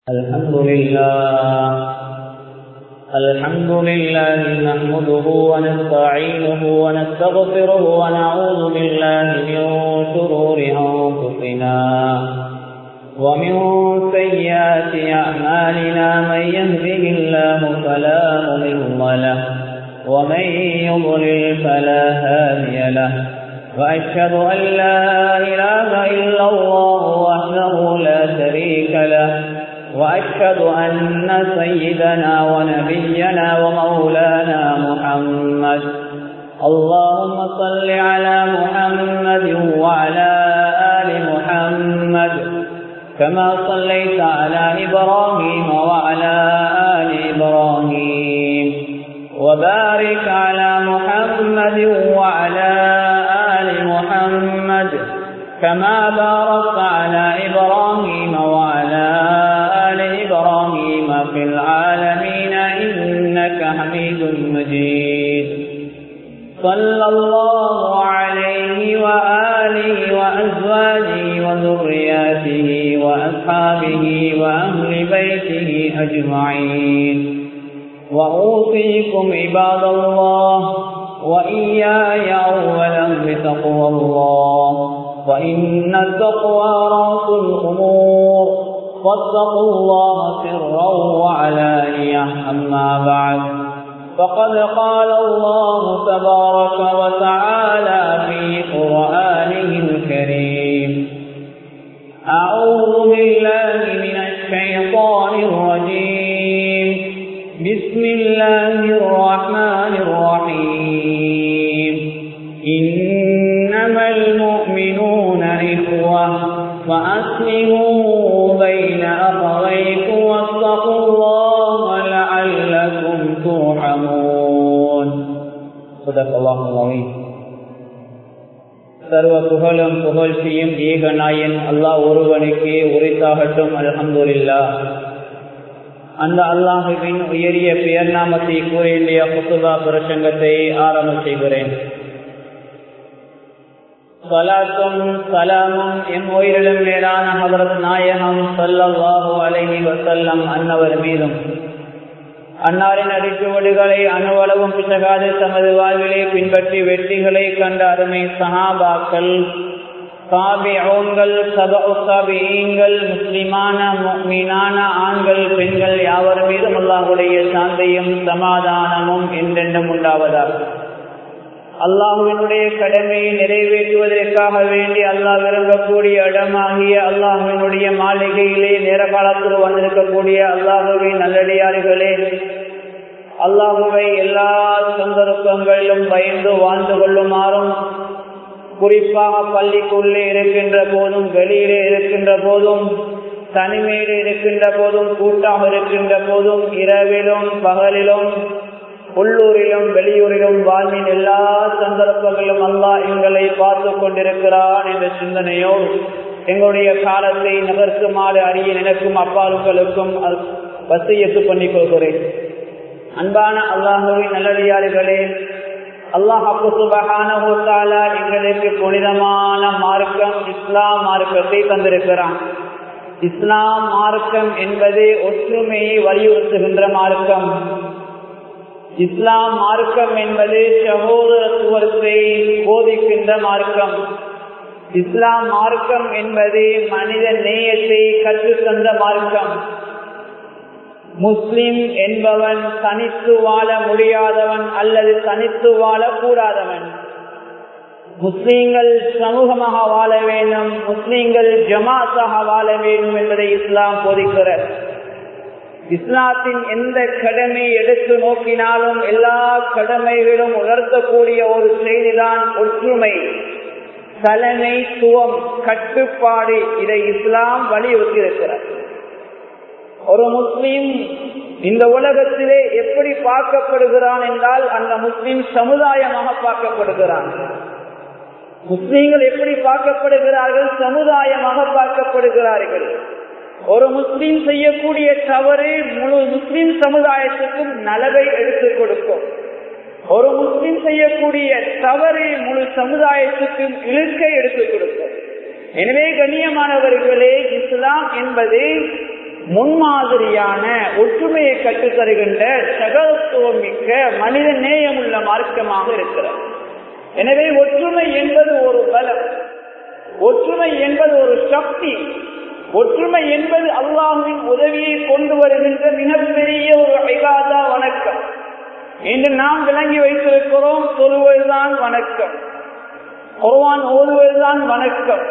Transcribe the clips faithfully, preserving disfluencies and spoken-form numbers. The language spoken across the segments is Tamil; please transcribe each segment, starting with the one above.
الحمد لله الحمد لله نحمده ونستعينه ونستغفره ونعوذ بالله من شرور أنفسنا ومن سيئات أعمالنا من يهده الله فلا مضل له ومن يضلل فلا هادي له وأشهد أن لا إله إلا الله وحده لا شريك له وأشهد أن سيدنا ونبينا ومولانا محمد اللهم صل على محمد وعلى آل محمد كما صليت على إبراهيم وعلى آل إبراهيم وبارك على محمد وعلى آل محمد كما باركت على إبراهيم وعلى آل إبراهيم في العالمين إنك حميد مجيد صلى الله عليه وآله وأزواجه وذرياته وأصحابه وأهل بيته أجمعين وأوصيكم عباد الله وإياي أولا بتقوى الله وإن التقوى رأس الأمور فاتقوا الله سرا وعلانية أما بعد فقد قال الله تبارك وتعالى في قرآنه الكريم أعوذ بالله من الشيطان الرجيم بسم الله الرحمن الرحيم إنما المؤمنون إخوة فأسلموا بين أخويكم واتقوا الله لعلكم ترحمون صدق الله العظيم. சர்வ புகழும் புகழ்ச்சியும் ஏகநாயன் அல்லாஹ் ஒருவனுக்கே உரித்தாகட்டும். அல்ஹம்துலில்லாஹ். அந்த அல்லாஹுவின் உயரிய பெயர் நாமத்தை கூறிய குத்துபா பிரசங்கத்தை ஆரம்ப செய்கிறேன். ஸலாத்தும் ஸலாமும் எம் உயிரிலும் மேலான ஹஜ்ரத் நாயகம் ஸல்லல்லாஹு அலைஹி வஸல்லம் அன்னவர் மீதும், அன்னாரின் அடிச்சுவடுகளை அணுவளவும் பிசகாது தமது வாழ்விலே பின்பற்றி வெற்றிகளை கண்ட அருமை சஹாபாக்கள், தாபிஊன்கள், தபஉ தாபிஈன்கள், முஸ்லிமான முஃமினான ஆண்கள் பெண்கள் யாவர் மீதும் அல்லாஹ்வுடைய சாந்தியும் சமாதானமும் என்றென்றும் உண்டாவதாக. அல்லாஹுவினுடைய கடமையை நிறைவேற்றுவதற்காக வேண்டி அல்லாஹ் விரும்பக்கூடிய இடமாகிய அல்லாஹுவினுடைய மாளிகையிலே நேர காலத்தில் வந்திருக்கக்கூடிய அல்லாஹுவின் நல்லடியார்களே, அல்லாஹுவை எல்லா சந்தர்ப்பங்களிலும் பயந்து வாழ்ந்து கொள்ளுமாறும், குறிப்பாக பள்ளிக்குள்ளே இருக்கின்ற போதும் வெளியிலே இருக்கின்ற போதும் தனிமையிலே இருக்கின்ற போதும் கூட்டாக இருக்கின்ற போதும் இரவிலும் பகலிலும் உள்ளூரிலும் வெளியூரிலும் வாழ்வின் எல்லா சந்தர்ப்பங்களிலும் அல்லாஹ் எங்களை பார்த்து கொண்டிருக்கிறான் என்ற சிந்தனையோடு எங்களுடைய காலத்தை நகர்த்துமாறு அறிய நினைக்கும் அப்பாலுங்களுக்கும் வசியத்து பண்ணிக் கொள்கிறேன். அன்பான அல்லாஹுவின் நல்லடியார்களே, அல்லாஹ் சுப்ஹானஹு வ தஆலா எங்களுக்கு புனிதமான மார்க்கம் இஸ்லாம் மார்க்கத்தை தந்திருக்கிறான். இஸ்லாம் மார்க்கம் என்பது ஒற்றுமையை வலியுறுத்துகின்ற மார்க்கம். இஸ்லாம் மார்க்கம் என்பது சகோதரத்துவத்தை போதிக்கின்ற மார்க்கம். இஸ்லாம் மார்க்கம் என்பது மனித நேயத்தை கற்றுத்தந்த மார்க்கம். முஸ்லிம் என்பவன் தனித்து வாழ முடியாதவன் அல்லது தனித்து வாழக்கூடாதவன். முஸ்லீம்கள் சமூகமாக வாழ வேண்டும், முஸ்லீம்கள் ஜமாத்தாக வாழ வேண்டும் என்பதை இஸ்லாம் போதிக்கிறது. இஸ்லாத்தின் எந்த கடமை எடுத்து நோக்கினாலும் எல்லா கடமைகளும் உணர்த்தக்கூடிய ஒரு செய்திதான் ஒற்றுமை, தலைமைத்துவம், கட்டுப்பாடு. இதை இஸ்லாம் வலியுறுத்தி இருக்கிறார். ஒரு முஸ்லிம் இந்த உலகத்திலே எப்படி பார்க்கப்படுகிறான் என்றால் அந்த முஸ்லிம் சமுதாயமாக பார்க்கப்படுகிறான். முஸ்லிம்கள் எப்படி பார்க்கப்படுகிறார்கள்? சமுதாயமாக பார்க்கப்படுகிறார்கள். ஒரு முஸ்லிம் செய்யக்கூடிய தவறு முழு முஸ்லிம் சமுதாயத்துக்கும் நலவை எடுத்துக் கொடுக்கும். ஒரு முஸ்லிம் செய்யக்கூடிய தவறு முழு சமுதாயத்துக்கும் இழுக்கை எடுத்துக் கொடுக்கும். எனவே கண்ணியமானவர்களே, இஸ்லாம் என்பது முன்மாதிரியான ஒற்றுமையை கற்றுத்தருகின்ற சகோதரத்துவம் மிக்க மனித நேயம் உள்ள மார்க்கமாக இருக்கிறது. எனவே ஒற்றுமை என்பது ஒரு பலம், ஒற்றுமை என்பது ஒரு சக்தி, ஒற்றுமை என்பது அல்லாஹ்வின் உதவியை கொண்டு வருகின்ற மிகப்பெரிய ஒரு இபாதா வணக்கம். இன்று நாம் விளங்கி வைத்திருக்கிறோம், தொழுவதுதான் வணக்கம், குர்ஆன் ஓதுவதுதான் வணக்கம்,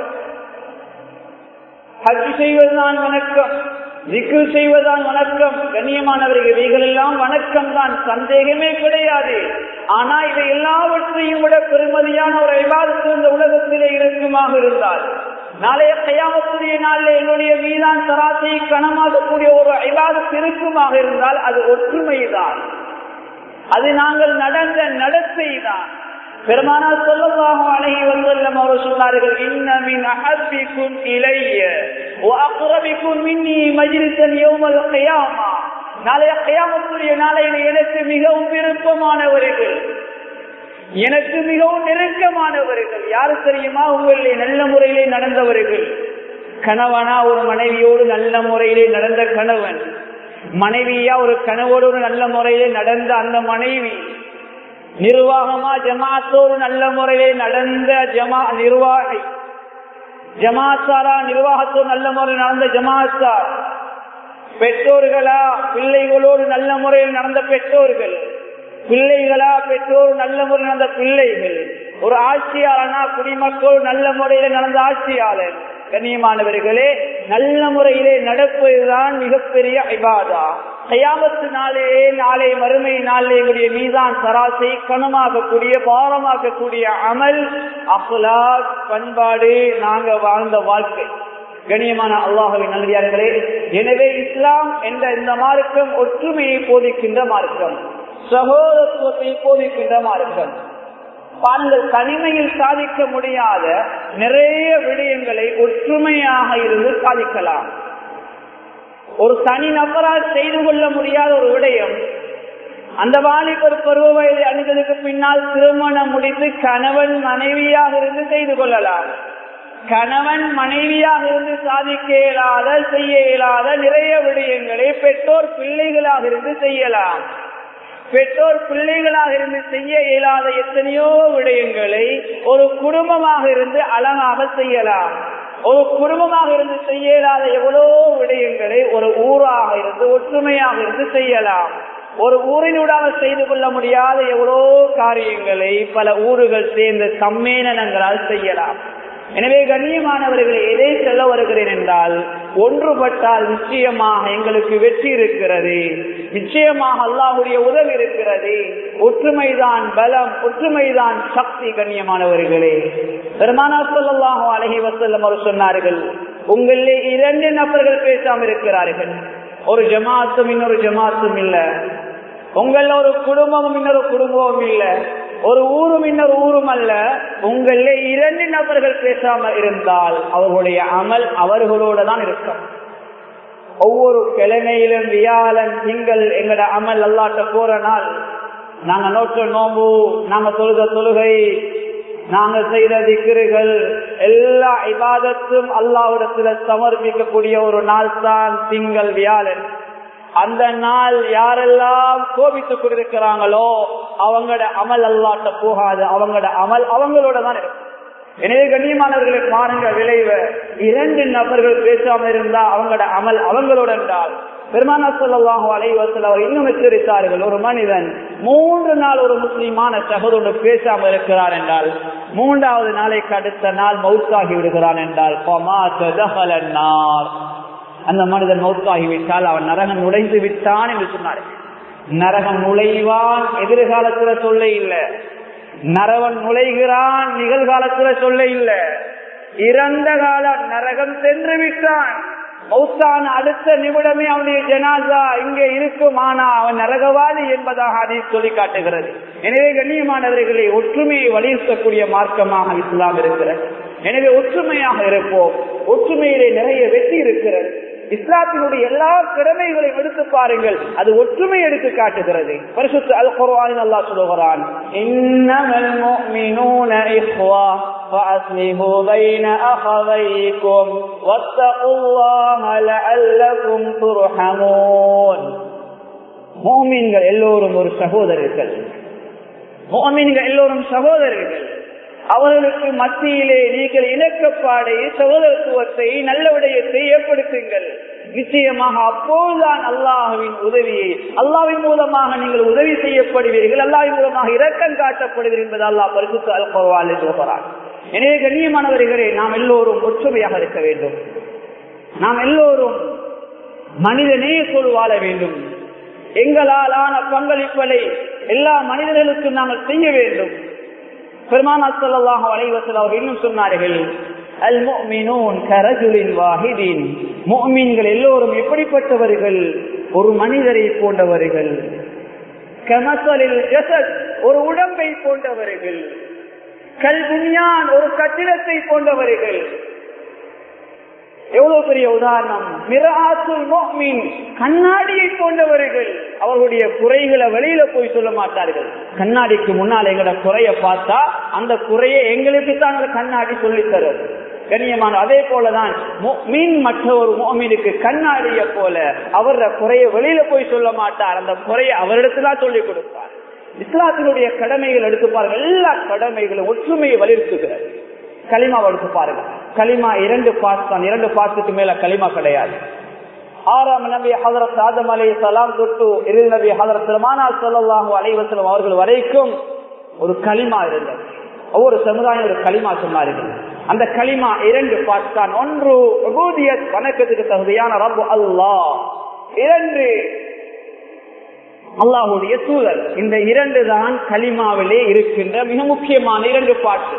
ஹஜ் செய்வதுதான் வணக்கம், திக்ர் செய்வதுதான் வணக்கம். கண்ணியமானவர்கள், இவைகள் எல்லாம் வணக்கம் தான், சந்தேகமே கிடையாது. ஆனா இவை எல்லாவற்றையும் விட பெருமதியான ஒரு இபாதத்து இந்த உலகத்திலே இருக்குமாக இருந்தால், நாளைய கியாமத்துடைய நாளில் என்னுடைய மீதான் தராசை கனமாகக்கூடிய ஒரு இபாதத்து இருக்குமாக இருந்தால் அது ஒற்றுமைதான், அது நாங்கள் நடந்த நடத்தை தான். பெருமானார் ஸல்லல்லாஹு அலைஹி வஸல்லம் அவர்கள் சொன்னார்கள், இன்ன மின் அஹப்பிக்கும் இலைய வ அக்ரபிக்கும் மின்னி மஜ்லிஸன் யௌமல் கியாமா. நாளைய கியாமத்துடைய நாளையில் எனக்கு மிகவும் விருப்பமானவர்கள், எனக்கு மிகவும் நெருக்கமானவர்கள் யாரு தெரியுமா? உங்களிலே நல்ல முறையிலே நடந்தவர்கள். கணவனா ஒரு மனைவியோடு நல்ல முறையிலே நடந்த கணவன், மனைவியா ஒரு கணவோடு ஒரு நல்ல முறையிலே நடந்த அந்த மனைவி, நிர்வாகமா ஜமாத்தோடு நல்ல முறையிலே நடந்த ஜமா நிர்வாகி, ஜமாத்தாரா நிர்வாகத்தோடு நல்ல முறையில் நடந்த ஜமாத்தார், பெற்றோர்களா பிள்ளைகளோடு நல்ல முறையில் நடந்த பெற்றோர்கள், பிள்ளைகளா பெற்றோர் நல்ல முறையில் நடந்த பிள்ளைகள், ஒரு ஆட்சியாளனா குடிமக்கள் நல்ல முறையில நடந்த ஆட்சியாளர். கண்ணியமானவர்களே, நல்ல முறையிலே நடப்பதுதான் மிகப்பெரிய இபாதா. கியாமத்து நாளே, நாளை மறுமை நாளே எங்களுடைய மீதான் சராசை கனமாக்கக்கூடிய பாரமாக்கக்கூடிய அமல், அக்லாக், பண்பாடு, நாங்க வாழ்ந்த வாழ்க்கை. கண்ணியமான அல்லாஹ்வின் நல்லடியார்களே, எனவே இஸ்லாம் என்ற இந்த மார்க்கம் ஒற்றுமையை போதிக்கின்ற மார்க்கம், சகோதரத்துவத்தை போதிக்கின்ற மார்க்கம். பாருங்கள், தனிமையில் சாதிக்க முடியாத நிறைய விடயங்களை ஒற்றுமையாக இருந்து சாதிக்கலாம். ஒரு தனி நபரால் செய்து கொள்ள முடியாத ஒரு விடயம், அந்த வாலிபர் பருவ வயதை அணிந்ததுக்கு பின்னால் திருமணம் முடித்து கணவன் மனைவியாக இருந்து செய்து கொள்ளலாம். கணவன் மனைவியாக இருந்து சாதிக்க இயலாத, செய்ய இயலாத நிறைய விடயங்களை பெற்றோர் பிள்ளைகளாக இருந்து செய்யலாம். பெற்றோர் பிள்ளைகளாக இருந்து செய்ய இயலாத எத்தனையோ விடயங்களை ஒரு குடும்பமாக இருந்து அழகாக செய்யலாம். ஒரு குடும்பமாக இருந்து செய்ய இயலாத எவ்வளோ விடயங்களை ஒரு ஊராக இருந்து ஒற்றுமையாக இருந்து செய்யலாம். ஒரு ஊரினூடாக செய்து கொள்ள முடியாத எவ்வளோ காரியங்களை பல ஊர்கள் சேர்ந்த சம்மேளனங்களால் செய்யலாம். எனவே கண்ணியமானவர்களை, எதை சொல்ல வருகிறேன் என்றால், ஒன்றுபட்டால் நிச்சயமாக எங்களுக்கு வெற்றி இருக்கிறது, நிச்சயமாக அல்லாஹ்வுடைய உதவி இருக்கிறது. ஒற்றுமைதான் பலம், ஒற்றுமைதான் சக்தி. கண்ணியமானவர்களே, பெருமானார் ஸல்லல்லாஹு அலைஹி வஸல்லம் அவர் சொன்னார்கள், உங்களிலே இரண்டு நபர்கள் பேசாமல் இருக்கிறார்கள், ஒரு ஜமாத்தும் இன்னொரு ஜமாத்தும் இல்ல, உங்கள ஒரு குடும்பமும் இன்னொரு குடும்பமும் இல்ல, ஒரு ஊரும் இன்னொரு ஊரும் அல்ல, உங்களே இரண்டு நபர்கள் பேசாம இருந்தால் அவர்களுடைய அமல் அவர்களோட தான் இருக்கும். ஒவ்வொரு கிழமையிலும் வியாழன் திங்கள் எங்கட அமல் அல்லாட்ட போற நாள், நாங்க நோற்ற நோம்பு, நாங்க தொழுத தொழுகை, நாங்க செய்த திக்ருகள், எல்லா இபாதத்தும் அல்லாஹ்விடத்துல சமர்ப்பிக்கக்கூடிய ஒரு நாள் தான் திங்கள் வியாழன். அந்த நாள் யாரெல்லாம் கோபித்துக் கொண்டிருக்கிறாங்களோ அவங்களோட அமல் அல்லாட்ட போகாது, அவங்களோட அமல் அவங்களோட தான் இருக்கும். எனவே கண்ணியமானவர்களை பாருங்க விளைவு, இரண்டு நபர்கள் பேசாம இருந்தா அவங்களோட அமல் அவங்களோட என்றால், பெருமானார் ஸல்லல்லாஹு அலைஹி வஸல்லம் அவர் இன்னும் எச்சரித்தார்கள், ஒரு மனிதன் மூன்று நாள் ஒரு முஸ்லிமான சகோதரோடு பேசாம இருக்கிறார் என்றால், மூன்றாவது நாளைக்கு அடுத்த நாள் மௌத்தாகி விடுகிறான் என்றால், அந்த மனிதன் மௌத்தாகிவிட்டால் அவன் நரகம் நுழைந்து விட்டான் என்று சொன்னார். நரகம் நுழைவான் எதிர்காலத்துல சொல்ல இல்ல, நரவன் நுழைகிறான் நிகழ்காலத்துல சொல்ல இல்ல, இறந்த கால நரகம் சென்று விட்டான். மௌத்தான அடுத்த நிமிடமே அவனுடைய ஜனாசா இங்கே இருக்கும், ஆனா அவன் நரகவாதி என்பதாக அதை சொல்லி காட்டுகிறது. எனவே கண்ணியமானவர்களை, ஒற்றுமையை வலியுறுத்தக்கூடிய மார்க்கமாக இஸ்லாம் இருக்கிறது. எனவே ஒற்றுமையாக இருப்போம், ஒற்றுமையிலே நிறைய வெற்றி இருக்கிறது. இஸ்லாத்தினுடைய எல்லா கடமைகளையும் எடுத்து பாருங்கள், அது ஒற்றுமை எடுத்து காட்டுகிறது. பரிசுத்த அல் குர்ஆனில் அல்லாஹ் சொல்கிறான், இன்னமல் முஃமினூன இஹ்வா ஃபஅஸ்லிஹு பைன அஹவைக்கும் வத்தகுல்லாஹ லஅல்லகும் துர்ஹமூன். முஃமின்கள் எல்லோரும் ஒரு சகோதரர்கள், முஃமின்கள் எல்லோரும் சகோதரர்கள். அவர்களுக்கு மத்தியிலே நீங்கள் இணக்கப்பாடை, சகோதரத்துவத்தை, நல்ல விடயத்தை ஏற்படுத்துங்கள். நிச்சயமாக அப்போதுதான் அல்லாஹ்வின் உதவியை, அல்லாஹ்வின் மூலமாக நீங்கள் உதவி செய்யப்படுவீர்கள், அல்லாஹ்வின் மூலமாக இரக்கம் காட்டப்படுவீர்கள் என்பது அல்லாஹ் பரிசுத்த அல் குர்ஆனில் சொல்கிறார். எனவே கண்ணியமானவர்களே, நாம் எல்லோரும் ஒற்றுமையாக இருக்க வேண்டும். நாம் எல்லோரும் மனித நேயத்தோடு வாழ வேண்டும். எங்களால் ஆன பங்களிப்பை எல்லா மனிதர்களுக்கும் நாங்கள் செய்ய வேண்டும். பெருமானார் ஸல்லல்லாஹு அலைஹி வஸல்லம் அவர்கள் இன்னும் சொன்னார்கள், அல் முஃமினூன் கரஜுலின் வாஹிதின். முஃமின்கள் எல்லோரும் எப்படிப்பட்டவர்கள்? ஒரு மனிதரை போன்றவர்கள். கமஸலில் ஜஸத், ஒரு உடம்பை போன்றவர்கள். கல் புன்யான், ஒரு கட்டிடத்தை போன்றவர்கள். எவ்வளவு பெரிய உதாரணம்! மிராத்துல் முஃமின், கண்ணாடியை போன்றவர்கள். அவர்களுடைய குறைகளை வெளியில போய் சொல்ல மாட்டார்கள். கண்ணாடிக்கு முன்னால் எங்களோட குறைய பார்த்தா அந்த குறையை எங்களுக்கு தான் கண்ணாடி சொல்லித் தரும். கண்ணியமான அதே போலதான் முஃமின் மற்ற ஒரு முஃமினுக்கு கண்ணாடியை போல அவர குறைய வெளியில போய் சொல்ல மாட்டார், அந்த குறையை அவரிடத்துல சொல்லிக் கொடுப்பார். இஸ்லாத்தினுடைய கடமைகள் எடுத்து பாருங்கள், எல்லா கடமைகளும் ஒற்றுமையை வலியுறுத்துகிறது. கலிமா எடுத்து பாருங்க, கலிமா இரண்டு பாஸ் தான், இரண்டு பாஸுக்கு மேல கலிமா கிடையாது. ஆறாம் நபி ஹஜ்ரத் ஆதம் அலைஹிஸ்ஸலாம் தொட்டு இறுதி நபி ஹஜ்ரத் பெருமானார் ஸல்லல்லாஹு அலைஹி வஸல்லம் அவர்கள் வரைக்கும் ஒரு கலிமா இருந்தது. ஒவ்வொரு சமுதாயம் ஒரு கலிமா சொன்னார்கள். அந்த கலிமா இரண்டு பாஸ் தான். ஒன்று உபூதியத், வணக்கத்துக்கு தகுதியான ரப்பு அல்லாஹ். இரண்டு அல்லாஹ்வுடைய தூதர். இந்த இரண்டு தான் கலிமாவிலே இருக்கின்ற மிக முக்கியமான இரண்டு பாட்டு.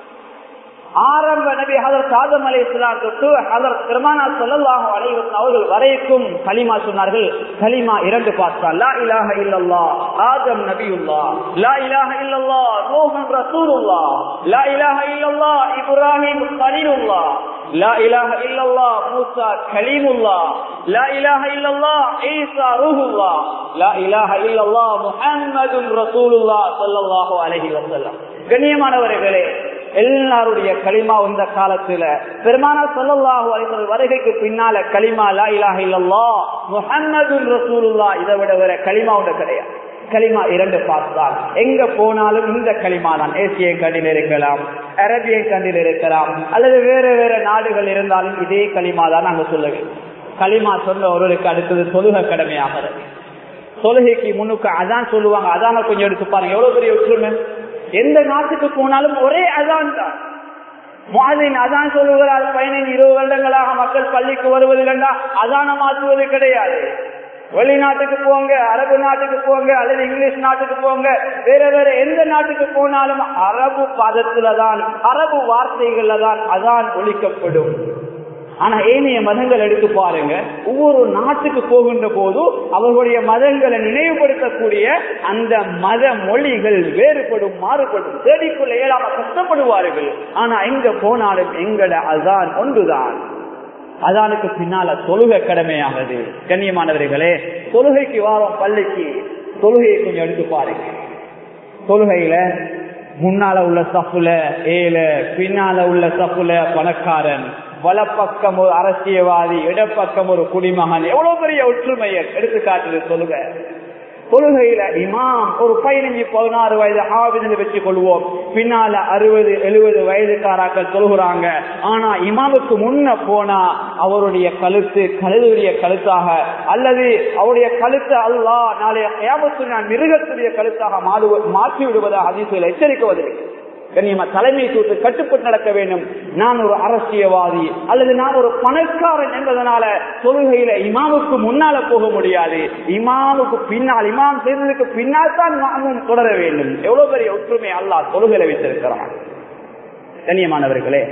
ஆரம்ப நபி ஹஜ்ரத் ஆதம் அலைஹிஸ்ஸலாம் தொட்டு ஹஜ்ரத் பெருமானார் ஸல்லல்லாஹு அலைஹி வஸல்லம் அவர்கள் வரைக்கும் கலிமா சொன்னார்கள். கலிமா இரண்டு பாஸ்தான். லா இலாஹ இல்லல்லாஹ் ஆதம் நபியுல்லாஹ், லா இலாஹ இல்லல்லாஹ் நூஹ் ரசூலுல்லாஹ், லா இலாஹ இல்லல்லாஹ் இப்ராஹிம் கலீலுல்லாஹ், லா இலாஹ இல்லல்லாஹ் மூசா கலீமுல்லாஹ், லா இலாஹ இல்லல்லாஹ் ஈசா ரூஹுல்லாஹ், லா இலாஹ இல்லல்லாஹ் முஹம்மதுர் ரசூலுல்லாஹ் ஸல்லல்லாஹு அலைஹி வஸல்லம். கண்ணியமானவர்களே, எல்லாருடைய கலிமா இந்த காலத்துல பெருமானார் ஸல்லல்லாஹு அலைஹி வஸல்லம் வருகைக்கு பின்னால கலிமா லா இலாஹ இல்லல்லாஹ் முஹம்மதுர் ரசூலுல்லாஹ் இதை விட வேற கலிமா ஒன்று கிடையாது. கலிமா இரண்டு பார்த்தால் எங்க போனாலும் இந்த கலிமா தான். ஏசிய கண்டில் இருக்கலாம், அரபிய கண்டில் இருக்கலாம், அல்லது வேற வேற நாடுகள் இருந்தாலும் இதே கலிமா தான் நாங்க சொல்ல வேண்டும். கலிமா சொன்ன ஒருவருக்கு அடுத்தது தொழுகை கடமையாகிறது. தொழுகைக்கு முன்னுக்கு அதான் சொல்லுவாங்க. அதான கொஞ்சம் எடுத்து பாருங்க, எவ்வளவு பெரிய ஒற்றுமை. எந்த நாட்டுக்கு போனாலும் ஒரே அதான் தான். முஅத்தின் அதான் சொல்லுகிறார். பதினைந்து இருபது வருடங்களாக மக்கள் பள்ளிக்கு வருவதில்லைன்னா அதான மாற்றுவது கிடையாது. வெளிநாட்டுக்கு போங்க, அரபு நாட்டுக்கு போங்க, அல்லது இங்கிலீஷ் நாட்டுக்கு போங்க, வேற வேற எந்த நாட்டுக்கு போனாலும் அரபு பதத்துல தான், அரபு வார்த்தைகள்ல தான் அதான் ஒலிக்கப்படும். ஆனா ஏனைய மதங்கள் எடுத்து பாருங்க, ஒவ்வொரு நாட்டுக்கு போகின்ற போது அவர்களுடைய மதங்களை நினைவுபடுத்தக்கூடிய அந்த மத மொழிகள் வேறுபடும், மாறுபடும். தேடிக்குள்ள ஏழாம கஷ்டப்படுவார்கள். ஆனா எங்க போனாலும் எங்கட அதான் ஒன்றுதான். அதானுக்கு பின்னால தொழுகை கடமையாகுது. கண்ணியமானவர்களே, தொழுகைக்கு வாரம் பள்ளிக்கு தொழுகையை கொஞ்சம் எடுத்து பாருங்க. தொழுகையில முன்னால உள்ள சஃபுல ஏழு, பின்னால உள்ள சஃபுல பணக்காரன், வலப்பக்கம் ஒரு அரசியல்வாதி, இடப்பக்கம் ஒரு குடிமகன், எவ்வளவு பெரிய ஒற்றுமையை எடுத்துக்காட்டுது தொழுகை. தொழுகையில இமாம் ஒரு பதினஞ்சு பதினாறு வயது ஆவிதனை வச்சுக் கொள்வோம், பின்னால அறுபது எழுபது வயதுக்காராக்கள் தொழுகிறாங்க. ஆனா இமாமுக்கு முன்ன போனா அவருடைய கழுத்து கழுதுடைய கழுத்தாக, அல்லது அவருடைய கழுத்து அல்லாஹ் நாளைய கியாமத்தில் நான் மிருகத்துடைய கழுத்தாக மாற்றி விடுவதாக ஹதீஸில் எச்சரிக்கவதில்லை. கண்ணியமா தலைமை தூத்து கட்டுப்பட்டு நடக்க வேண்டும். நான் ஒரு அரசியல்வாதி அல்லது நான் ஒரு பணக்காரன் என்பதனால தொழுகையில இமாமுக்கு முன்னால போக முடியாது. இமாமுக்கு பின்னால், இமாம் செய்ததுக்கு பின்னால் தான் நாமும் தொடர வேண்டும். எவ்வளவு பெரிய ஒற்றுமை அல்லாஹ் தொழுகையில வைத்திருக்கிறான். கண்ணியமானவர்களே,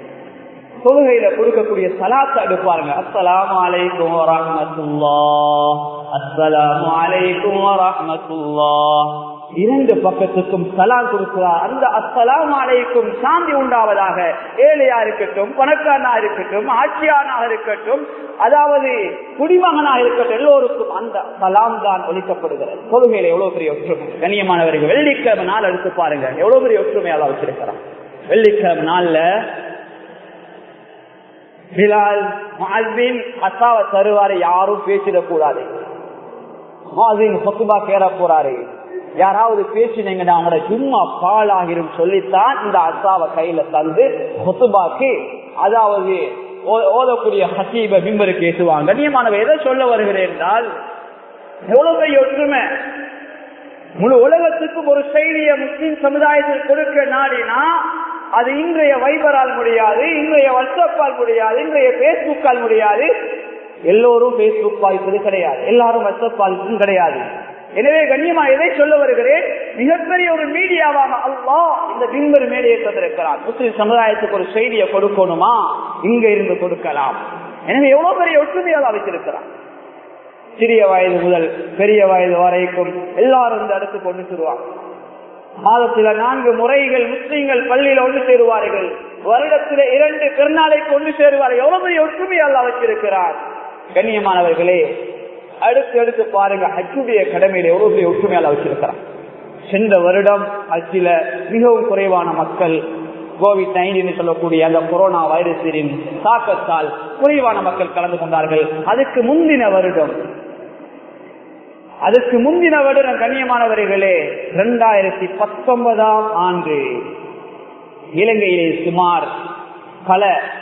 தொழுகையில கொடுக்கக்கூடிய சலாத்தை எடுப்பாருங்க. அஸ்ஸலாமு அலைக்கும் வரஹ்மத்துல்லாஹ், அஸ்ஸலாமு அலைக்கும் வரஹ்மத்துல்லாஹ். இரண்டு பக்கத்துக்கும் சலாம் கொடுக்கிறார். அந்த அஸ்ஸலாமு அலைக்கும் சாந்தி உண்டாவதாக. ஏழையா இருக்கட்டும், பணக்காரனா இருக்கட்டும், ஆட்சியானாக இருக்கட்டும், அதாவது குடிமகனாக இருக்கட்டும், எல்லோருக்கும் அந்த சலாம் தான் ஒலிக்கப்படுகிறது. தொழுகையில எவ்வளவு பெரிய ஒற்றுமை கண்ணியமானவர்கள். வெள்ளிக்கிழமை நாள் எடுத்து பாருங்க, எவ்வளவு பெரிய ஒற்றுமையால வச்சிருக்கிறான். வெள்ளிக்கிழமை நாள்ல பிலால் முஅஸ்ஸின் அஸாவ தருவாரு, யாரும் பேசிடக்கூடாது. முஅஸ்ஸின் ஹுத்பா கேர போறாரு, யாராவது பேசினீங்கன்னா அவங்களோட சும்மா பாலாகிரும் சொல்லித்தான் இந்த அஸாவை கையில தந்து ஹுத்பாக்கு, அதாவது ஓதக்கூடிய ஹசீப மிம்பருக்கு ஏசுவாங்க. கண்ணியமானவர், எதை சொல்ல வருகிறேன் என்றால் எவ்வளவு பெரிய ஒற்றுமை. முழு உலகத்துக்கும் ஒரு செய்தியை முஸ்லிம் சமுதாயத்தில் கொடுக்க நாடினா அது இன்றைய வைபரால் முடியாது, இன்றைய வாட்ஸ்அப்பால் முடியாது, இன்றைய பேஸ்புக்கால் முடியாது. எல்லோரும் பேஸ்புக் பாதிப்பது கிடையாது, எல்லாரும் வாட்ஸ்அப் பாதிப்பதும் கிடையாது. எனவே கண்ணியமா எதை சொல்ல வருகிறேன், மிகப்பெரிய ஒரு மீடியாவாக அல்லாஹ் இந்த மிம்பர் மேடையை தந்திருக்கிறார். முஸ்லிம் சமுதாயத்துக்கு ஒரு செய்தியை கொடுக்கணுமா, இங்க இருந்து கொடுக்கலாம். எனவே எவ்வளவு பெரிய ஒற்றுமையாக வைத்திருக்கிறார். சிறிய வயது முதல் பெரிய வயது வரைக்கும் எல்லாரும் இந்த அடுத்து கொண்டு செல்வாங்க. மாதத்தில நான்கு முறைகள் முஸ்லீம்கள் பள்ளியில் ஒன்று சேருவார்கள். வருடத்தில இரண்டு பெருநாளை கொண்டு சேருவார்கள். எவ்வளவு பெரிய ஒற்றுமையாக வைத்திருக்கிறார். கண்ணியமானவர்களே, அடுத்து அடுத்து பாருங்க, ஹஜ்ஜுடைய கடமையில எவ்வளவு பெரிய ஒற்றுமையால வச்சிருக்கிறார். சென்ற வருடம் ஹஜ்ஜில மிகவும் குறைவான மக்கள், கோவிட் நைன்டீன் சொல்லக்கூடிய அந்த கொரோனா வைரஸின் தாக்கத்தால் குறைவான மக்கள் கலந்து கொண்டார்கள். அதுக்கு முந்தின வருடம் அதுக்கு முந்தின வருடம் கண்ணியமானவர்களே இரண்டாயிரத்தி பத்தொன்பதாம் ஆண்டு இலங்கையிலே சுமார் பல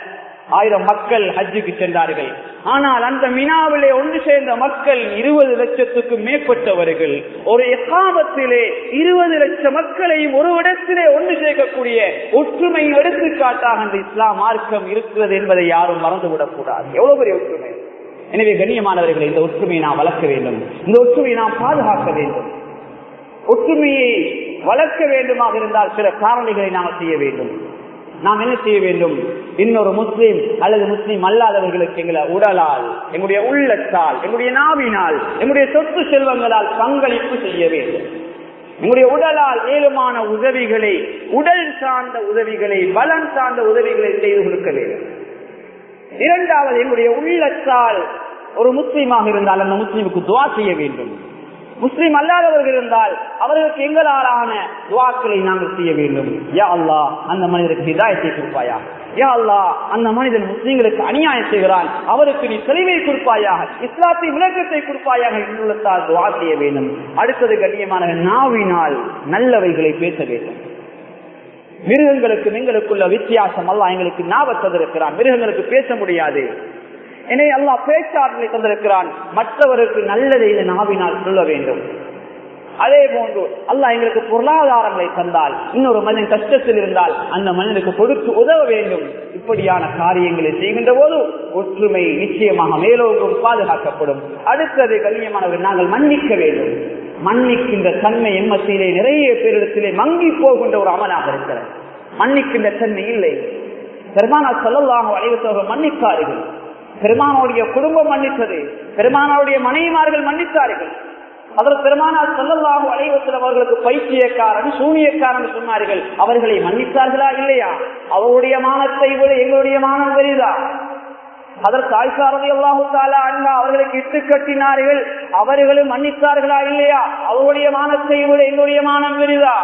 ஆயிரம் மக்கள் ஹஜ்ஜுக்கு சென்றார்கள். ஆனால் அந்த மினாவிலே ஒன்று சேர்ந்த மக்கள் இருபது லட்சத்துக்கும் மேற்பட்டவர்கள். ஒரு இகாமத்திலே இருபது லட்சம் மக்களையும் ஒரு இடத்திலே ஒன்று சேர்க்கக்கூடிய ஒற்றுமை எடுத்துக்காட்டாக அந்த இஸ்லாம் மார்க்கம் இருக்கிறது என்பதை யாரும் மறந்துவிடக் கூடாது. எவ்வளவு பெரிய ஒற்றுமை. எனவே கண்ணியமானவர்களை, இந்த ஒற்றுமையை நாம் வளர்க்க வேண்டும், இந்த ஒற்றுமையை நாம் பாதுகாக்க வேண்டும். ஒற்றுமையை வளர்க்க வேண்டுமாக இருந்தால் சில காரணிகளை நாம் செய்ய வேண்டும். நாம் என்ன செய்ய வேண்டும், இன்னொரு முஸ்லீம் அல்லது முஸ்லீம் அல்லாதவர்களுக்கு எங்களை உடலால், எங்களுடைய உள்ளத்தால், எங்களுடைய நாவினால், எங்களுடைய சொத்து செல்வங்களால் பங்களிப்பு செய்ய வேண்டும். எங்களுடைய உடலால் ஏழுமான உதவிகளை, உடல் சார்ந்த உதவிகளை, பலன் சார்ந்த உதவிகளை செய்து கொடுக்க வேண்டும். இரண்டாவது, எங்களுடைய உள்ளத்தால் ஒரு முஸ்லீமாக இருந்தால் அந்த முஸ்லீமுக்கு துவா செய்ய வேண்டும். முஸ்லீம் அல்லாதவர்கள் இருந்தால் அவர்களுக்கு எங்களாலான துவாக்களை நாங்கள் செய்ய வேண்டும். யா அல்லாஹ், அந்த மனிதருக்கு ஹிதாயத்தை கொடுப்பாயா. யா அல்லாஹ், அந்த மனிதன் முஸ்லீம்களுக்கு அநியாயம் செய்கிறான், அவருக்கு நீ தெளிவை கொடுப்பாயாக, இஸ்லாத்தை விளக்கத்தை கொடுப்பாயாக உள்ளத்தால் துவா செய்ய வேண்டும். அடுத்தது கண்ணியமான நாவினால் நல்லவைகளை பேச வேண்டும். மிருகங்களுக்கு எங்களுக்குள்ள வித்தியாசம் அல்லாஹ் எங்களுக்கு நாவ தந்திருக்கிறான், மிருகங்களுக்கு பேச முடியாது. எனவே அல்லாஹ் பேச்சாற்றலை தந்திருக்கிறான், மற்றவருக்கு நல்லதை இந்த நாவினால் சொல்ல வேண்டும். அதே போன்று அல்லாஹ் எங்களுக்கு பொருளாதாரங்களை தந்தால், இன்னொரு மனிதன் கஷ்டத்தில் இருந்தால் அந்த மனிதனுக்கு கொடுத்து உதவ வேண்டும். இப்படியான காரியங்களை செய்கின்ற போது ஒற்றுமை நிச்சயமாக மேலோங்கும், பாதுகாக்கப்படும். அடுத்தது கண்ணியமானவர்கள், நாங்கள் மன்னிக்க வேண்டும். மன்னிக்கின்ற தன்மை எம்மத்திலே நிறைய பேரிடத்திலே மங்கி போகின்ற ஒரு அமலாக இருக்கிறது. மன்னிக்கின்ற தன்மை இல்லை. பெருமானார் ஸல்லல்லாஹு அலைஹி வஸல்லம் மன்னித்தார்கள். பெருமானுடைய குடும்பம் மன்னித்தது, பெருமானுடைய மனைவிமார்கள் மன்னித்தார்கள். அதில் பெருமானார் ஸல்லல்லாஹு அலைஹி வஸல்லம் அவர்களுக்கு பைத்தியக்காரன், சூனியக்காரன் சொன்னார்கள். அவர்களை மன்னித்தார்களா இல்லையா? அவருடைய மானத்தை விட எங்களுடைய மானம் பெரிதா? அதற்கு ஆயிஷா ரலியல்லாஹு தஆலா அன்ஹா அவர்களுக்கு இட்டு கட்டினார்கள், அவர்களும் மன்னித்தார்களா இல்லையா? அவருடைய மானத்தை விட எங்களுடைய மானம் பெரிதா?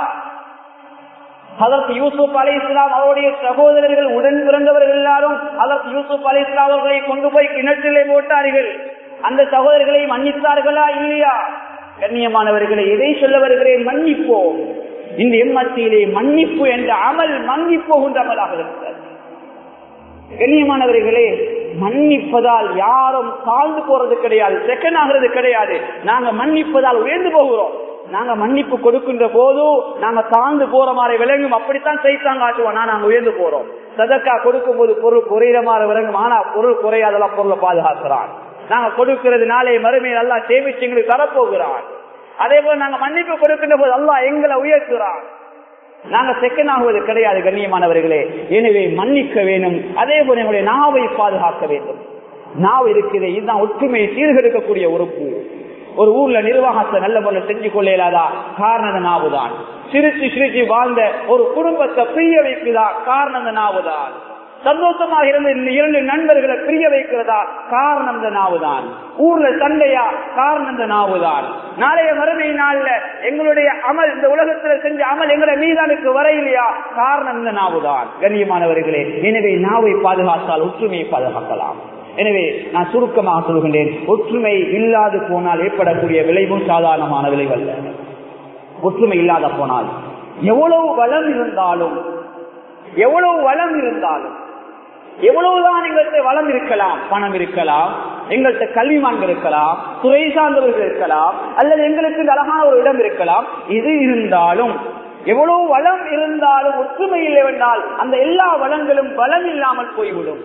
அதற்கு யூசுப் அலைஹிஸ்ஸலாம் அவருடைய சகோதரர்கள், உடன் பிறந்தவர்கள் எல்லாரும் அதற்கு யூசுப் அலைஹிஸ்ஸலாம் அவர்களை கொண்டு போய் கிணற்றிலே போட்டார்கள். அந்த சகோதரர்களை மன்னித்தார்களா இல்லையா? கண்ணியமானவர்களை, எதை சொல்ல வருகிறேன், மன்னிப்போம். இந்த எம்மத்தியிலே மன்னிப்பு என்ற அமல் மங்கி போகின்ற அமலாக இருக்கிறது. கண்ணியமானவர்களே, மன்னிப்பதால் யாரும் தாழ்ந்து போறது கிடையாது, செகண்ட் ஆகிறது கிடையாது. நாங்க மன்னிப்பதால் உயர்ந்து போகிறோம். நாங்க மன்னிப்பு கொடுக்கின்ற போது நாங்க தாழ்ந்து போற மாதிரி விளங்கும். அப்படித்தான் செய்தாங்க ஆட்டுவோம், நாங்க உயர்ந்து போறோம். சதக்கா கொடுக்கும் போது பொருள் குறையிற மாதிரி விளங்கும், ஆனா பொருள் குறையாதெல்லாம் பொருளை பாதுகாக்கிறான். நாங்க கொடுக்கிறது நாளை மறுமையில் அல்லாஹ் சேமிச்சு எங்களுக்கு தரப்போகிறான். அதே போல நாங்க மன்னிப்பு கொடுக்கின்ற போது அல்லாஹ் எங்களை உயர்த்துறான். நாங்க செகண்ட் ஆகுவது கிடையாது கண்ணியமானவர்களே. எனவே மன்னிக்க வேண்டும். அதே போல எங்களுடைய நாவை பாதுகாக்க வேண்டும். நாவு இருக்கிறது, இதுதான் ஒற்றுமையை சீர்கெடுக்கக்கூடிய உறுப்பு. ஒரு ஊர்ல நிர்வாகத்தை நல்ல முறையில் செஞ்சு கொள்ள இயலாதா? காரணம் நாவுதான். சிரிச்சு சிரிச்சு வாழ்ந்த ஒரு குடும்பத்தை பிரிய வைக்குதா? காரணம் நாவுதான். சந்தோஷமாக இருந்த இரண்டு நண்பர்களை பிரிய வைக்கிறதா? காரணம் இந்த நாவுதான். ஊர்ல சண்டையா? காரணம் இந்த நாவுதான். நாளைய மறுமை நாள்ல எங்களுடைய அமல், இந்த உலகத்துல செஞ்ச அமல் எங்களை மீதானுக்கு வரையிலையா? காரணம் இந்த நாவுதான். கண்ணியமானவர்களே, எனவே நாவை பாதுகாத்தால் ஒற்றுமையை பாதுகாக்கலாம். எனவே நான் சுருக்கமாக சொல்கின்றேன், ஒற்றுமை இல்லாது போனால் ஏற்படக்கூடிய விளைவும் சாதாரணமான விளைவு அல்ல. ஒற்றுமை இல்லாத போனால் எவ்வளவு வளம் இருந்தாலும் எவ்வளவு வளம் இருந்தாலும் எவ்வளவுதான் எங்கள்கிட்ட வளம் இருக்கலாம், பணம் இருக்கலாம், எங்கள்கிட்ட கல்விமான்கள் இருக்கலாம், துறை சார்ந்தவர்கள் இருக்கலாம், அல்லது எங்களுக்கு அழகான ஒரு இடம் இருக்கலாம், இது இருந்தாலும் எவ்வளவு வளம் இருந்தாலும் ஒற்றுமை இல்லை என்றால் அந்த எல்லா வளங்களும் பலம் இல்லாமல் போய்விடும்.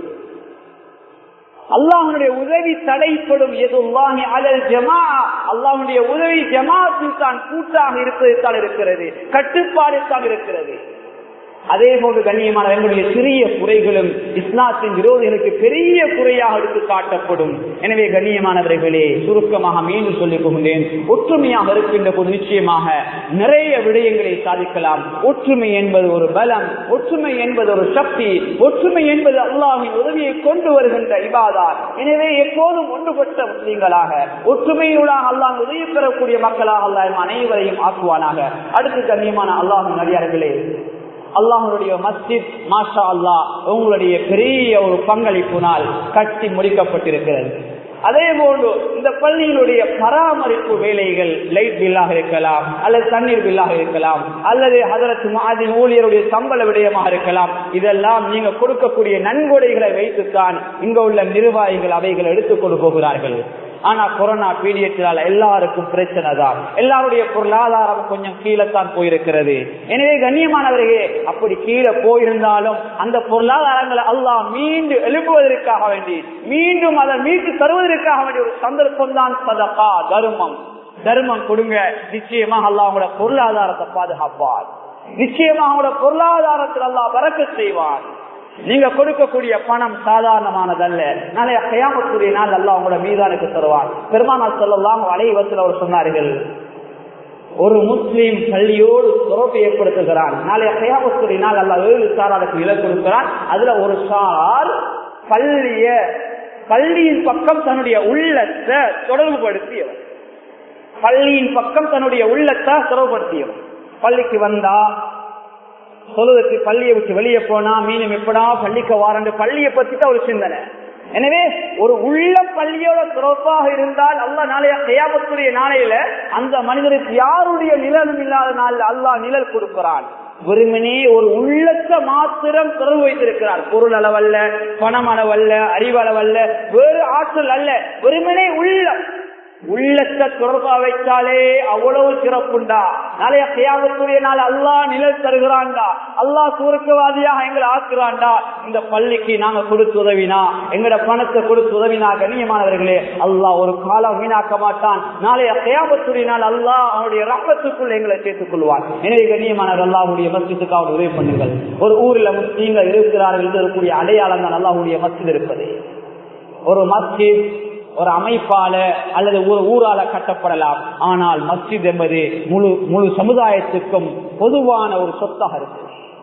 அல்லாஹ்வுடைய உதவி தடைப்படும். யதுல்லாஹி அலல் ஜமாஅ, அல்லாஹ்வுடைய உதவி ஜமாஅத்தில் தான், கூட்டாக இருப்பதில் தான் இருக்கிறது, கட்டுப்பாடு தான் இருக்கிறது. அதே போன்று கண்ணியமான எங்களுடைய சிறிய குறைகளும் இஸ்லாத்தின் விரோதிகளுக்கு பெரிய குறையாக எடுத்து காட்டப்படும். எனவே கண்ணியமானவர்களே, சுருக்கமாக மீண்டும் சொல்லிக் கொண்டேன், ஒற்றுமையாக இருக்கின்ற போது நிச்சயமாக நிறைய விடயங்களை சாதிக்கலாம். ஒற்றுமை என்பது ஒரு பலம், ஒற்றுமை என்பது ஒரு சக்தி, ஒற்றுமை என்பது அல்லாஹ்வின் உதவியை கொண்டு வருகின்ற இபாதத். எனவே எப்போதும் ஒன்றுபட்ட முஸ்லிம்களாக, ஒற்றுமையுடன் அல்லாஹ் உதவி பெறக்கூடிய மக்களாக அல்லாஹ் அனைவரையும் ஆக்குவானாக. அடுத்து கண்ணியமான அல்லாஹ்வின் அடியார்களே, அல்லாஹ்வுடைய மஸ்ஜித் மாஷா அல்லாஹ் உங்களுடைய பெரிய ஒரு பங்களிப்பினால் கட்டி முடிக்கப்பட்டிருக்கிறது. அதே போன்று இந்த பள்ளியினுடைய பராமரிப்பு வேலைகள், லைட் பில்லாக இருக்கலாம், அல்லது தண்ணீர் பில்லாக இருக்கலாம், அல்லது ஹதரத் முஅத்தின் ஊழியருடைய சம்பள விடயமாக இருக்கலாம், இதெல்லாம் நீங்க கொடுக்கக்கூடிய நன்கொடைகளை வைத்துத்தான் இங்க உள்ள நிர்வாகிகள் அவைகளை எடுத்துக் கொண்டு போகிறார்கள். ஆனா கொரோனா பீரியட்னால எல்லாருக்கும் பிரச்சனை தான், எல்லாருடைய பொருளாதாரம் கொஞ்சம் கீழே தான் போயிருக்கிறது. எனவே கண்ணியமானவர்களே, அப்படி கீழே போயிருந்தாலும் அந்த பொருளாதாரங்களை அல்லாஹ் மீண்டும் எழுப்புவதற்காக வேண்டி, மீண்டும் அதை மீட்டு தருவதற்காக வேண்டிய ஒரு சந்தர்ப்பம் தான் சதகா, தர்மம். தர்மம் கொடுங்க, நிச்சயமாக அல்லாஹ் உங்களோட பொருளாதாரத்தை பாதுகாப்பார். நிச்சயமாக உங்களோட பொருளாதாரத்தில் அல்லாஹ் பரக்கத் செய்வார். நீங்க கொடுக்கக்கூடிய பணம் சாதாரணமானதல்ல. நாளைய கியாமத்துடைய நாள் அல்லாஹ் உங்களோட மீதானுக்கு தருவார். பெருமானார் ஸல்லல்லாஹு அலைஹி வஸல்லம் அவர் சொன்னார்கள், ஒரு முஸ்லீம் பள்ளியோடு தொடர்பு ஏற்படுத்துகிறான், நாளைய கியாமத்துடைய நாள் அல்லாஹ் ஏழு சாராருக்கு விலை கொடுக்கிறான். அதுல ஒரு சார் பள்ளிய பள்ளியின் பக்கம் தன்னுடைய உள்ளத்தை தொடர்புபடுத்தியவர், பள்ளியின் பக்கம் தன்னுடைய உள்ளத்தை தொடர்புபடுத்தியவர். பள்ளிக்கு வந்தா சொல்லுவதற்கு, பள்ளியை விட்டு வெளியே போனா மீண்டும் எப்படா பள்ளிக்கு வாரண்டு, பள்ளியை பத்தி தான் ஒரு சிந்தனை. எனவே ஒரு உள்ள பள்ளியோட தொடர்பாக இருந்தால் அல்லாஹ் நாளைய கியாமத்துடைய நாளையில அந்த மனிதருக்கு யாருடைய நிழலும் இல்லாத நாள் அல்லாஹ் நிழல் கொடுக்கிறான். வெறுமனே ஒரு உள்ளத்தை மாத்திரம் தொடர்பு வைத்திருக்கிறார். பொருள் அளவல்ல, பணம் அளவல்ல, அறிவளவல்ல, வேறு ஆற்றல் அல்ல, வெறுமனே உள்ள உள்ளத்தை தொடர்பா வைத்தாலே அவ்வளவு சிறப்புண்டா. நாளைய கியாமத்துடைய நாள் அல்லாஹ் நிழல் தருகிறான்டா, அல்லாஹ் சுவர்க்கவாதியாக எங்களை ஆக்குறான்டா. இந்த பள்ளிக்கு நாங்க கொடுத்து உதவினா, எங்கட பணத்தை கொடுத்து உதவினா கண்ணியமானவர்களே, அல்லாஹ் ஒரு காலம் வீணாக்க மாட்டான். நாளைய கியாமத்துடைய நாள் அல்லாஹ் அவனுடைய ரஹ்மத்துக்குள் எங்களை சேர்த்துக் கொள்வான். எனவே கண்ணியமானவர், அல்லாஹ்வுடைய மஸ்ஜிதுக்கு அவர் உதவி பண்ணுங்கள். ஒரு ஊரில் முஸ்லீம்கள் இருக்கிறார்கள் என்று இருக்கக்கூடிய அடையாளம் தான் அல்லாஹ்வுடைய மஸ்ஜித் இருப்பது. ஒரு மஸ்ஜித் ஒரு அமைப்பால அல்லது ஒரு ஊரால கட்டப்படலாம், ஆனால் மஸ்ஜித் என்பது முழு முழு சமுதாயத்துக்கும் பொதுவான ஒரு சொத்தாக இருக்கு.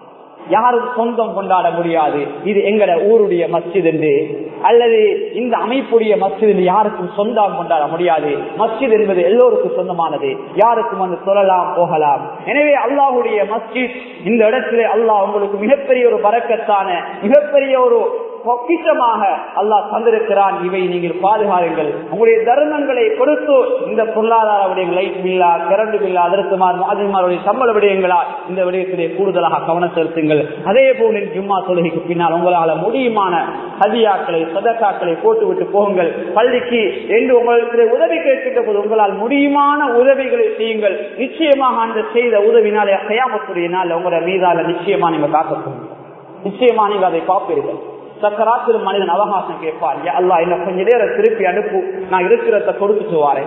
யாரும் சொந்தம் கொண்டாட முடியாது, இது எங்கட ஊருடைய மஸ்ஜித் என்று, அல்லது இந்த அமைப்புடைய மஸ்ஜித் என்று யாருக்கும் சொந்தம் கொண்டாட முடியாது. மஸ்ஜித் என்பது எல்லோருக்கும் சொந்தமானது, யாருக்கும் வந்து சொல்லலாம் போகலாம். எனவே அல்லாஹ்வுடைய மஸ்ஜித், இந்த இடத்திலே அல்லாஹ் உங்களுக்கு மிகப்பெரிய ஒரு பரக்கத்தான, மிகப்பெரிய ஒரு பொக்கிஷமாக அல்லாஹ் தந்திருக்கிறான். இவை நீங்கள் பாதுகாருங்கள். உங்களுடைய தர்மங்களை கொடுத்து இந்த பொருளாதார விடயங்கள், லைட் பில்லா, கரண்ட் பில்லா, அதற்குமாருடைய சம்பள விடயங்களா, இந்த விடயத்திலே கூடுதலாக கவனம் செலுத்துங்கள். அதே போல ஜும்மா தொழுகைக்கு பின்னால் உங்களால் முடியுமான ஹதியாக்களை, சதகாக்களை போட்டுவிட்டு போகுங்கள். பள்ளிக்கு என்று உங்களுக்கு உதவி கேட்கின்ற போது உங்களால் முடியுமான உதவிகளை செய்யுங்கள். நிச்சயமாக அந்த செய்த உதவினாலே கியாமத்துடைய நாள் உங்களுடைய மீதால நிச்சயமா நீங்க காக்கப்படும். நிச்சயமா நீங்க அதை பார்ப்பீர்கள். சக்கராத்தில் மனிதன் அவகாசம் கேட்பார், அல்லாஹ் என்ன கொஞ்ச நேரம் திருப்பி அனுப்பு, நான் இருக்கிறத கொடுத்துட்டு வாரேன்.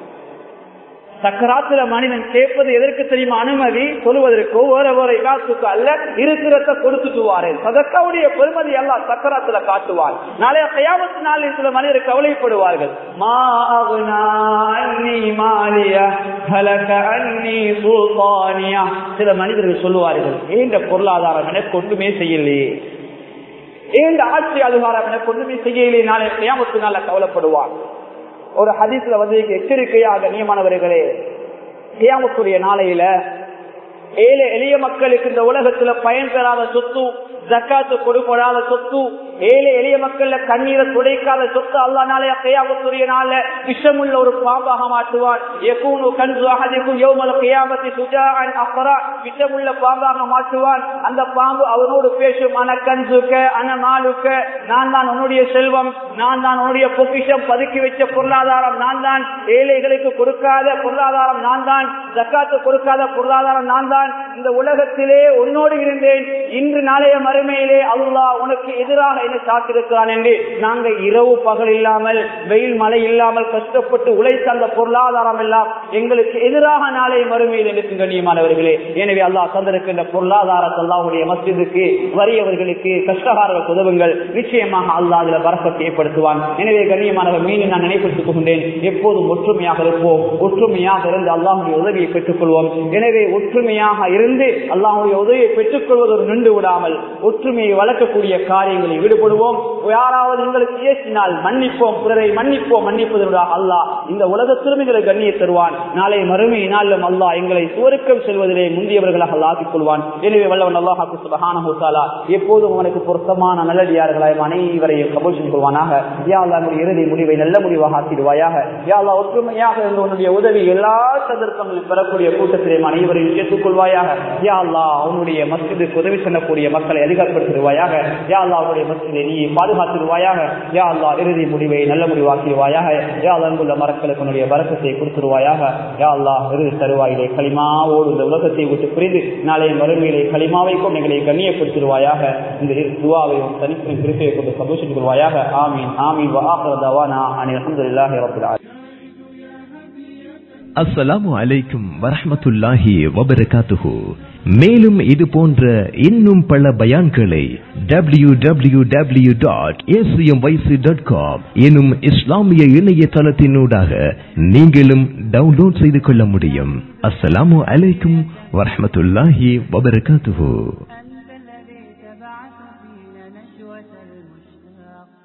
சக்கராத்துல மனிதன் கேட்பது எதற்கு தெரியுமா? அனுமதி சொல்லுவதற்கோ வேற வேற காசுக்கு அல்ல, இருக்கிறத கொடுத்துட்டு வாரேன். சதக்காவுடைய பெருமதி அல்லாஹ் சக்கராத்துல காட்டுவார். நாளைய கியாமத்து நாளில் சில மனிதர் கவலைப்படுவார்கள், மா அக்னா அன்னி மாலியா ஹலக அன்னி சுல்தானியா. சில மனிதர்கள் சொல்லுவார்கள், ஏண்ட பொருளாதாரம் எனக்கு ஒன்றுமே செய்யலையே, ஏண்ட ஆட்சி அதிகாரம் எனக்கு ஒன்றுமே செய்யலையே, நாளை கியாமத்து நாள்ல கவலைப்படுவார். ஒரு ஹதீஸ்ல வந்து எச்சரிக்கையாக நியமானவர்களே, கியாமத்துடைய நாளையில ஏழை எளிய மக்களுக்கு இந்த உலகத்துல பயன் பெறாத சொத்து, ஜக்காத்து கொடுப்படாத சொத்து, ஏழை எளிய மக்கள்ல கண்ணீரை துடைக்காத சொத்து அல்லாஹ் நாளைய கியாமத்துடைய நாள்ல விஷமுள்ள ஒரு பாம்பாக மாற்றுவான். யகூனு கன்சு அஹதிக்கும் யௌமல் கியாமத்தி சுஜாஅன் அஃரா, விஷமுள்ள பாம்பாக மாற்றுவான். அந்த பாம்பு அவனோடு பேசும், அன கன்சுக அன மாலுக, நான் தான் உன்னுடைய செல்வம், நான் தான் உன்னுடைய பொக்கிஷம், பதுக்கி வச்ச பொருளாதாரம் நான் தான், ஏழைகளுக்கு கொடுக்காத பொருளாதாரம் நான் தான், ஜக்காத்து கொடுக்காத பொருளாதாரம் நான் தான், இந்த உலகத்திலே உன்னோடு இருந்தேன், இன்று நாளைய மறுமையிலே அல்லாஹ் உனக்கு எதிராக என்ன சாத்திருக்கிறான் என்று நாங்க இரவு பகல் இல்லாமல் வெயில் மழை இல்லாமல் கஷ்டப்பட்டு உழைத்த அந்த பொருளாதாரம் எல்லாம் எங்களுக்கு எதிராக நாளைய மறுமையில் எனக்கு கண்ணியமானவர்களே. எனவே அல்லாஹ் தந்திருக்கின்ற பொருளாதாரத்தை அல்லாஹ்வுடைய மஸ்ஜிதுக்கு வறியவர்களுக்கு கஷ்டகாரர்கள் உதவுங்கள், நிச்சயமாக அல்லாஹ் அதில் பரக்கத்தை ஏற்படுத்துவான். எனவே கண்ணியமானவர் மீண்டும் நான் நினைப்படுத்திக் கொண்டேன், எப்போதும் ஒற்றுமையாக இருப்போம், ஒற்றுமையாக இருந்து அல்லாஹ்வுடைய உதவியை பெற்றுக் கொள்வோம். எனவே ஒற்றுமையாக இருந்து அல்லாஹ்வுடைய உதவியை பெற்றுக் கொள்வதோடு நின்று விடாமல் ஒற்றுமையை வளர்க்கக்கூடிய காரியங்களில் ஈடுபடுவோம். யாராவது எங்களுக்கு ஏசினால் மன்னிப்போம், பிறரை மன்னிப்போம். மன்னிப்பதற்காக அல்லாஹ் இந்த உலகத்திலும் எங்களை கண்ணியை தருவான், நாளை மறுமை நாளிலும் அல்லாஹ் எங்களை சுவர்க்கம் செல்வதிலே முந்தியவர்களாக ஆக்கிக் கொள்வான். எனவே வல்லவன் அல்லாஹ் சுப்ஹானஹு வ தஆலா எப்போதும் அவனுக்கு பொருத்தமான நல்லடியார்களாய் அனைவரையும் கபூல் செய்து கொள்வானாக. யா அல்லாஹ் நம்முடைய இறுதி முடிவை நல்ல முடிவாக ஆக்கிடுவாயாக. யா அல்லாஹ் ஒற்றுமையாக இருந்த உன்னுடைய உதவி எல்லா சந்தர்ப்பங்களிலும் பெறக்கூடிய கூட்டத்திலே அனைவரையும் சேர்த்துக் கொள்வாயாக. யா அல்லாஹ் அவனுடைய மஸ்ஜிதுக்கு உதவி செல்லக்கூடிய மக்களை அதிகப்படுத்திடுவாயாக. யா அல்லாஹ் அவருடைய மஸ்ஜிதை நீ பாதுகாத்திடுவாயாக. யா அல்லாஹ் இறுதி முடிவை நல்ல முடிவாக்கிடுவாயாக. யா அல்லாஹ் அன்புள்ள மரக்களுக்கு உன்னுடைய பரக்கத்தை கொடுத்துருவாயாக. யா அல்லாஹ் இறுதி தருவாயிலே களிமாவோடு இந்த உலகத்தை விட்டு பிரிந்து நாளைய மறுமையிலே களிமாவைக்கும் எங்களை கண்ணியப்படுத்திடுவாயாக. இந்த துஆவையும் தனிப்பின் கிருபையை கொண்டு கபூல் செய்து கொள்வாயாக. ஆமீன் ஆமீன் வ ஆகிரு தவானா அனில் ஹம்துலில்லாஹி ரப்பில் ஆலமீன். அஸ்ஸலாமு அலைக்கும் வரஹ்மத்துல்லாஹி வபரகாத்துஹு. மேலும் இது போன்ற இன்னும் பல பயான்களை W W W dot A C M Y C dot com எனும் இஸ்லாமிய இணையதளத்தினூடாக நீங்களும் டவுன்லோட் செய்து கொள்ள முடியும். அஸ்ஸலாமு அலைக்கும் வரஹ்மத்துல்லாஹி வபரகாத்துஹு.